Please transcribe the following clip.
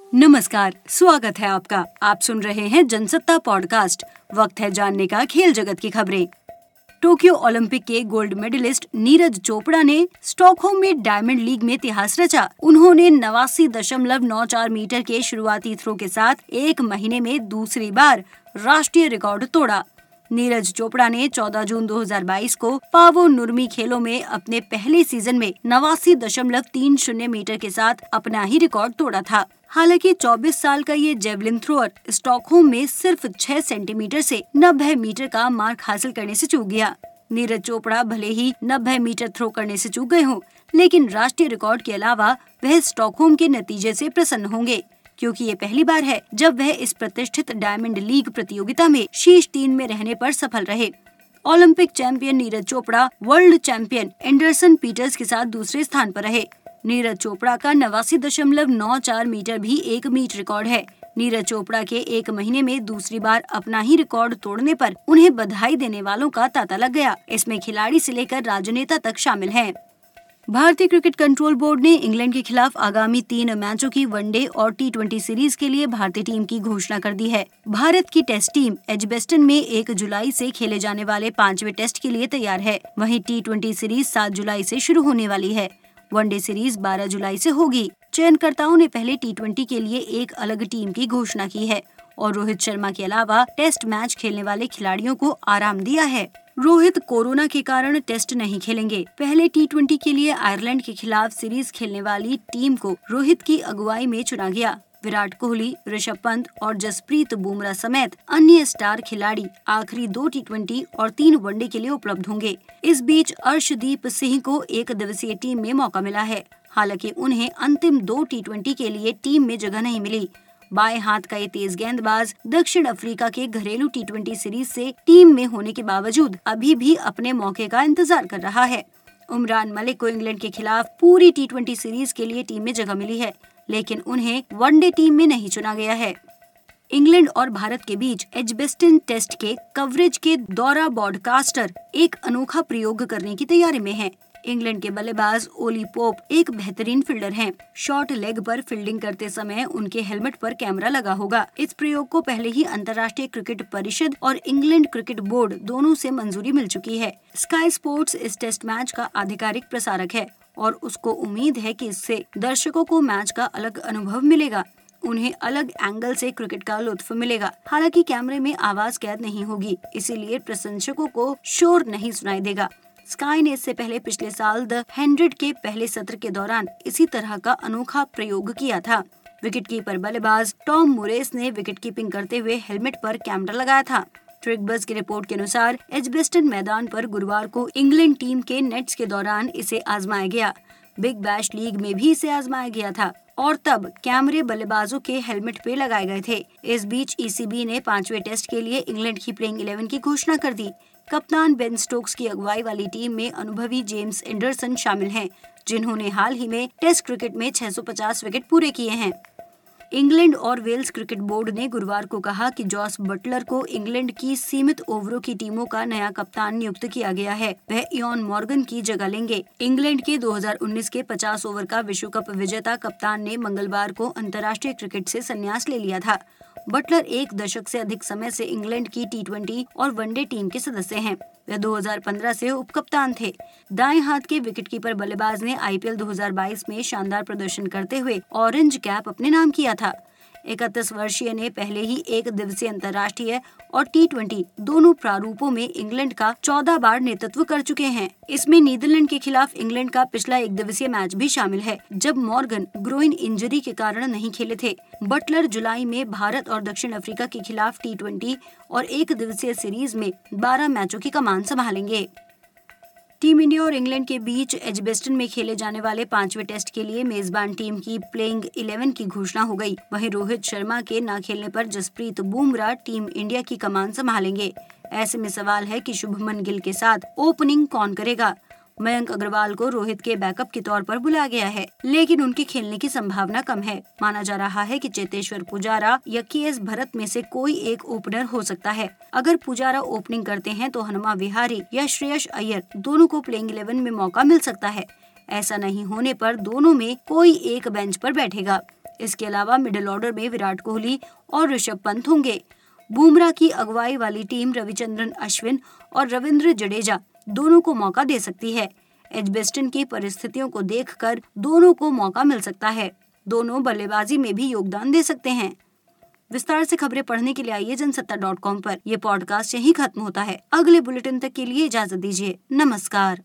नमस्कार, स्वागत है आपका। आप सुन रहे हैं जनसत्ता पॉडकास्ट। वक्त है जानने का खेल जगत की खबरें। टोक्यो ओलंपिक के गोल्ड मेडलिस्ट नीरज चोपड़ा ने स्टॉकहोम में डायमंड लीग में इतिहास रचा। उन्होंने 89.94 मीटर के शुरुआती थ्रो के साथ एक महीने में दूसरी बार राष्ट्रीय रिकॉर्ड तोड़ा। नीरज चोपड़ा ने 14 जून 2022 को पावो नुर्मी खेलों में अपने पहले सीजन में 89.30 मीटर के साथ अपना ही रिकॉर्ड तोड़ा था। हालांकि 24 साल का ये जेवलिन थ्रोअर स्टॉकहोम में सिर्फ 6 सेंटीमीटर से 90 मीटर का मार्क हासिल करने से चूक गया। नीरज चोपड़ा भले ही 90 मीटर थ्रो करने से चूक गए हों, लेकिन राष्ट्रीय रिकॉर्ड के अलावा वह स्टॉकहोम के नतीजे से प्रसन्न होंगे, क्योंकि ये पहली बार है जब वह इस प्रतिष्ठित डायमंड लीग प्रतियोगिता में शीर्ष 3 में रहने पर सफल रहे। Olympic champion Neeraj Chopra world champion Anderson Peters के साथ दूसरे स्थान पर रहे। नीरज चोपड़ा का 89.94 मीटर भी एक मीट रिकॉर्ड है। नीरज चोपड़ा के एक महीने में दूसरी बार अपना ही रिकॉर्ड तोड़ने पर उन्हें बधाई देने वालों का तांता लग गया। इसमें खिलाड़ी से लेकर राजनेता तक शामिल हैं। भारतीय क्रिकेट कंट्रोल बोर्ड ने इंग्लैंड के खिलाफ आगामी 3 मैचों की वनडे और T20 सीरीज के लिए भारतीय टीम की घोषणा कर दी है। भारत की टेस्ट टीम एजबेस्टन में 1 जुलाई से खेले जाने वाले 5वें टेस्ट के लिए तैयार है। वहीं T20 सीरीज 7 जुलाई से शुरू होने वाली है। वनडे सीरीज 12 जुलाई से होगी। चयनकर्ताओं ने पहले T20 के लिए एक अलग टीम की घोषणा की है और रोहित शर्मा के अलावा टेस्ट मैच खेलने वाले खिलाड़ियों को आराम दिया है। रोहित कोरोना के कारण टेस्ट नहीं खेलेंगे। पहले T20 के लिए आयरलैंड के खिलाफ सीरीज खेलने वाली टीम को रोहित की अगुवाई में चुना गया। विराट कोहली, ऋषभ पंत और जसप्रीत बुमराह समेत अन्य स्टार खिलाड़ी आखिरी 2 T20 और 3 वनडे के लिए उपलब्ध होंगे। इस बीच अर्शदीप सिंह को 1 दिवसीय टीम में मौका मिला है। हालांकि उन्हें अंतिम 2 T20 के लिए टीम में जगह नहीं मिली। बाएं हाथ का ये तेज गेंदबाज दक्षिण अफ्रीका के घरेलू T20 सीरीज से टीम में होने के बावजूद अभी भी अपने मौके का इंतजार कर रहा है। उमरान मलिक को इंग्लैंड के खिलाफ पूरी T20 सीरीज के लिए टीम में जगह मिली है, लेकिन उन्हें वनडे टीम में नहीं चुना गया है। इंग्लैंड और भारत के बीच एजबेस्टन टेस्ट के कवरेज के दौरा ब्रॉडकास्टर एक अनोखा प्रयोग करने की तैयारी में है। इंग्लैंड के बल्लेबाज ओली पोप एक बेहतरीन फील्डर हैं। शॉर्ट लेग पर फील्डिंग करते समय उनके हेलमेट पर कैमरा लगा होगा। इस प्रयोग को पहले ही अंतर्राष्ट्रीय क्रिकेट परिषद और इंग्लैंड क्रिकेट बोर्ड दोनों से मंजूरी मिल चुकी है। स्काई स्पोर्ट्स इस टेस्ट मैच का आधिकारिक प्रसारक है और उसको उम्मीद है कि इससे दर्शकों को मैच का अलग अनुभव मिलेगा। उन्हें अलग एंगल से क्रिकेट का लुत्फ मिलेगा। हालांकि कैमरे में आवाज कैद नहीं होगी, इसीलिए प्रशंसकों को शोर नहीं सुनाई देगा। स्काई ने इससे पहले पिछले साल द 100 के पहले सत्र के दौरान इसी तरह का अनोखा प्रयोग किया था। विकेटकीपर बल्लेबाज टॉम मोरेस ने विकेट कीपिंग करते हुए हेलमेट पर कैमरा लगाया था। ट्रिकबज़ की रिपोर्ट के अनुसार एजबेस्टन मैदान पर गुरुवार को इंग्लैंड टीम के नेट्स के दौरान इसे आजमाया गया। बिग बैश लीग में भी इसे आजमाया गया था और तब कैमरे बल्लेबाजों के हेलमेट पे लगाए गए थे। इस बीच ECB ने 5वें टेस्ट के लिए इंग्लैंड की प्लेइंग 11 की घोषणा कर दी। कप्तान बेन स्टोक्स की अगुवाई वाली टीम में अनुभवी जेम्स एंडरसन शामिल हैं, जिन्होंने हाल ही में टेस्ट क्रिकेट में 650 विकेट पूरे किए हैं। इंग्लैंड और वेल्स क्रिकेट बोर्ड ने गुरुवार को कहा कि जॉस बटलर को इंग्लैंड की सीमित ओवरों की टीमों का नया कप्तान नियुक्त किया गया है। वह इयान मॉर्गन की जगह लेंगे। इंग्लैंड के 2019 के 50 ओवर का विश्व कप विजेता कप्तान ने मंगलवार को अंतर्राष्ट्रीय क्रिकेट से संन्यास ले लिया था। बटलर 1 दशक से अधिक समय से इंग्लैंड की T20 और वनडे टीम के सदस्य हैं। वह 2015 से उपकप्तान थे। दाएं हाथ के विकेटकीपर बल्लेबाज ने IPL 2022 में शानदार प्रदर्शन करते हुए ऑरेंज कैप अपने नाम किया था। 31 वर्षीय ने पहले ही 1 दिवसीय अंतर्राष्ट्रीय और T20 दोनों प्रारूपों में इंग्लैंड का 14 बार नेतृत्व कर चुके हैं। इसमें नीदरलैंड के खिलाफ इंग्लैंड का पिछला 1 दिवसीय मैच भी शामिल है, जब मॉर्गन ग्रोइन इंजरी के कारण नहीं खेले थे। बटलर जुलाई में भारत और दक्षिण अफ्रीका के खिलाफ T20 और 1 दिवसीय सीरीज में 12 मैचों की कमान संभालेंगे। टीम इंडिया और इंग्लैंड के बीच एजबेस्टन में खेले जाने वाले 5वें टेस्ट के लिए मेजबान टीम की प्लेइंग 11 की घोषणा हो गई। वहीं रोहित शर्मा के न खेलने पर जसप्रीत बुमराह टीम इंडिया की कमान संभालेंगे। ऐसे में सवाल है कि शुभमन गिल के साथ ओपनिंग कौन करेगा। मयंक अग्रवाल को रोहित के बैकअप के तौर पर बुलाया गया है, लेकिन उनके खेलने की संभावना कम है। माना जा रहा है कि चेतेश्वर पुजारा या KS भरत में से कोई एक ओपनर हो सकता है। अगर पुजारा ओपनिंग करते हैं तो हनुमा विहारी या श्रेयस अय्यर दोनों को प्लेइंग 11 में मौका मिल सकता है। ऐसा नहीं होने पर दोनों में कोई एक बेंच पर बैठेगा। इसके अलावा मिडिल ऑर्डर में विराट कोहली और ऋषभ पंत होंगे। बुमराह की अगुवाई वाली टीम रविचंद्रन अश्विन और रविंद्र जडेजा दोनों को मौका दे सकती है। एजबेस्टन की परिस्थितियों को देखकर दोनों को मौका मिल सकता है। दोनों बल्लेबाजी में भी योगदान दे सकते हैं। विस्तार से खबरें पढ़ने के लिए आइए जनसत्ता.com पर। ये पॉडकास्ट यहीं खत्म होता है। अगले बुलेटिन तक के लिए इजाजत दीजिए। नमस्कार।